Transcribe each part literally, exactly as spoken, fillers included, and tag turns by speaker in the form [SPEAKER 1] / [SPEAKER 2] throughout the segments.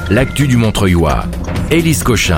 [SPEAKER 1] l'actu du Montreuilois. Élise Cochin.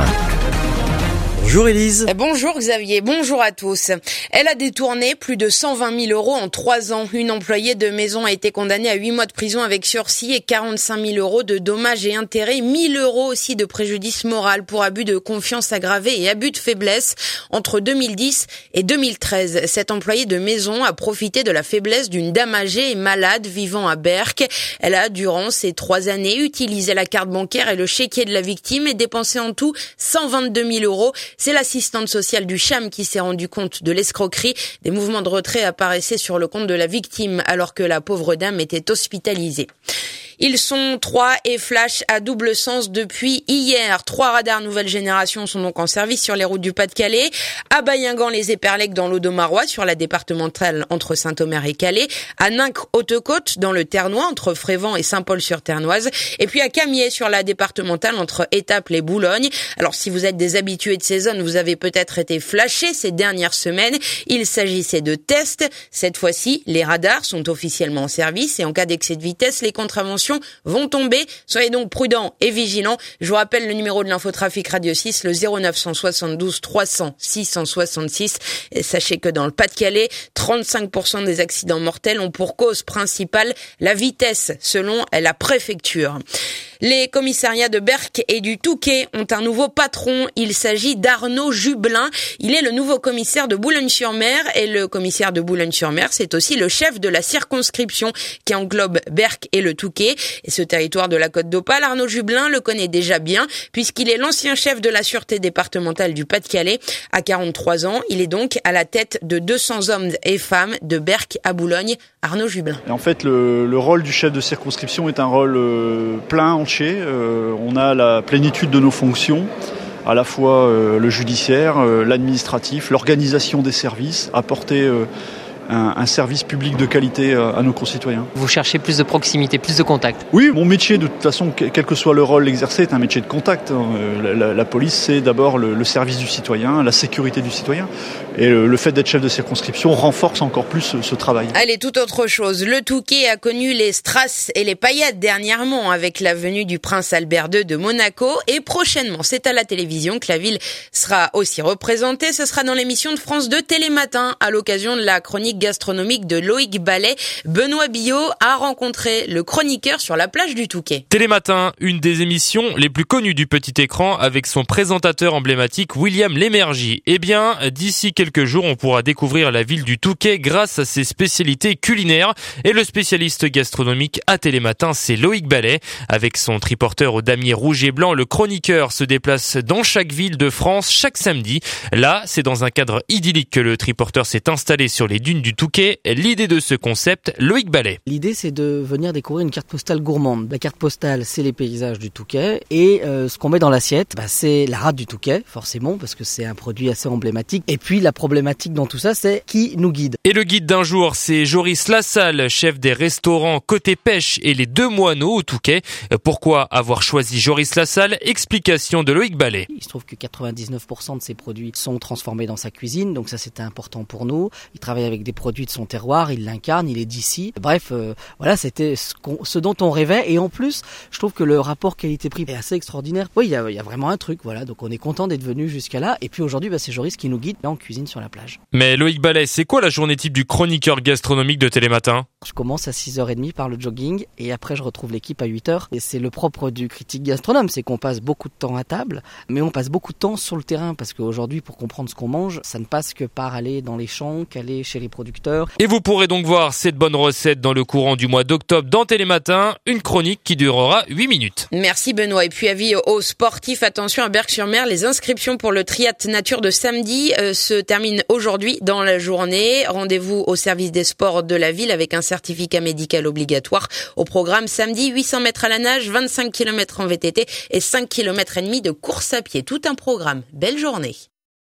[SPEAKER 2] Bonjour Élise.
[SPEAKER 3] Bonjour Xavier, bonjour à tous. Elle a détourné plus de cent vingt mille euros en trois ans. Une employée de maison a été condamnée à huit mois de prison avec sursis et quarante-cinq mille euros de dommages et intérêts, mille euros aussi de préjudice moral pour abus de confiance aggravé et abus de faiblesse entre deux mille dix et deux mille treize. Cette employée de maison a profité de la faiblesse d'une dame âgée et malade vivant à Berck. Elle a, durant ces trois années, utilisé la carte bancaire et le chéquier de la victime et dépensé en tout cent vingt-deux mille euros. C'est l'assistante sociale du CHAM qui s'est rendu compte de l'escroquerie. Des mouvements de retrait apparaissaient sur le compte de la victime alors que la pauvre dame était hospitalisée. Ils sont trois et flashent à double sens depuis hier. Trois radars nouvelle génération sont donc en service sur les routes du Pas-de-Calais. À Baillingan-les-Éperlèques dans l'Audomarois sur la départementale entre Saint-Omer et Calais. À Ninques-Haute-Côte dans le Ternois entre Frévent et Saint-Paul-sur-Ternoise. Et puis à Camiers sur la départementale entre Étaples et Boulogne. Alors si vous êtes des habitués de ces zones, vous avez peut-être été flashés ces dernières semaines. Il s'agissait de tests. Cette fois-ci, les radars sont officiellement en service et en cas d'excès de vitesse, les contraventions vont tomber. Soyez donc prudents et vigilants. Je vous rappelle le numéro de l'infotrafic Radio six, le zéro neuf cent soixante-douze trois cents six cent soixante-six. Et sachez que dans le Pas-de-Calais, trente-cinq pour cent des accidents mortels ont pour cause principale la vitesse, selon la préfecture. Les commissariats de Berck et du Touquet ont un nouveau patron. Il s'agit d'Arnaud Jublin. Il est le nouveau commissaire de Boulogne-sur-Mer et le commissaire de Boulogne-sur-Mer, c'est aussi le chef de la circonscription qui englobe Berck et le Touquet. Et ce territoire de la Côte d'Opale, Arnaud Jublin le connaît déjà bien puisqu'il est l'ancien chef de la sûreté départementale du Pas-de-Calais. À quarante-trois ans, il est donc à la tête de deux cents hommes et femmes de Berck à Boulogne. Arnaud Jublin.
[SPEAKER 4] Et en fait, le, le rôle du chef de circonscription est un rôle euh, plein, entier. Euh, on a la plénitude de nos fonctions, à la fois euh, le judiciaire, euh, l'administratif, l'organisation des services, apporter euh, un, un service public de qualité euh, à nos concitoyens.
[SPEAKER 5] Vous cherchez plus de proximité, plus de contact?
[SPEAKER 4] Oui, mon métier, de toute façon, quel que soit le rôle exercé, est un métier de contact. La, la, la police, c'est d'abord le, le service du citoyen, la sécurité du citoyen. Et le, le fait d'être chef de circonscription renforce encore plus ce, ce travail.
[SPEAKER 3] Allez, tout autre chose. Le Touquet a connu les strass et les paillettes dernièrement avec la venue du prince Albert deux de Monaco. Et prochainement, c'est à la télévision que la ville sera aussi représentée. Ce sera dans l'émission de France deux Télématin à l'occasion de la chronique gastronomique de Loïc Ballet. Benoît Billot a rencontré le chroniqueur sur la plage du Touquet.
[SPEAKER 6] Télématin, une des émissions les plus connues du petit écran avec son présentateur emblématique William Lémergie. Eh bien, d'ici quelques quelques jours, on pourra découvrir la ville du Touquet grâce à ses spécialités culinaires. Et le spécialiste gastronomique à Télématin, c'est Loïc Ballet. Avec son triporteur au damier rouge et blanc, le chroniqueur se déplace dans chaque ville de France chaque samedi. Là, c'est dans un cadre idyllique que le triporteur s'est installé sur les dunes du Touquet. L'idée de ce concept, Loïc Ballet.
[SPEAKER 2] L'idée, c'est de venir découvrir une carte postale gourmande. La carte postale, c'est les paysages du Touquet. Et euh, ce qu'on met dans l'assiette, bah, c'est la rade du Touquet, forcément, parce que c'est un produit assez emblématique. Et puis, la problématique dans tout ça, c'est qui nous guide.
[SPEAKER 6] Et le guide d'un jour, c'est Joris Lassalle, chef des restaurants Côté Pêche et les Deux Moineaux au Touquet. Pourquoi avoir choisi Joris Lassalle? Explication de Loïc Ballet.
[SPEAKER 2] Il se trouve que quatre-vingt-dix-neuf pour cent de ses produits sont transformés dans sa cuisine, donc ça c'était important pour nous. Il travaille avec des produits de son terroir, il l'incarne, il est d'ici. Bref, euh, voilà, c'était ce, qu'on, ce dont on rêvait. Et en plus, je trouve que le rapport qualité-prix est assez extraordinaire. Oui, il y a, il y a vraiment un truc, voilà. Donc on est content d'être venu jusqu'à là. Et puis aujourd'hui, bah, c'est Joris qui nous guide là en cuisine sur la plage.
[SPEAKER 6] Mais Loïc Ballet, c'est quoi la journée type du chroniqueur gastronomique de Télématin?
[SPEAKER 2] Je commence à six heures trente par le jogging et après je retrouve l'équipe à huit heures. Et c'est le propre du critique gastronome, c'est qu'on passe beaucoup de temps à table, mais on passe beaucoup de temps sur le terrain parce qu'aujourd'hui, pour comprendre ce qu'on mange, ça ne passe que par aller dans les champs, qu'aller chez les producteurs.
[SPEAKER 6] Et vous pourrez donc voir cette bonne recette dans le courant du mois d'octobre dans Télématin, une chronique qui durera huit minutes.
[SPEAKER 3] Merci Benoît. Et puis avis aux sportifs, attention à Berck-sur-Mer, les inscriptions pour le triathlon nature de samedi euh, se terminent aujourd'hui dans la journée. Rendez-vous au service des sports de la ville avec un certificat médical obligatoire. Au programme samedi, huit cents mètres à la nage, vingt-cinq kilomètres en V T T et cinq kilomètres et demi de course à pied. Tout un programme. Belle journée.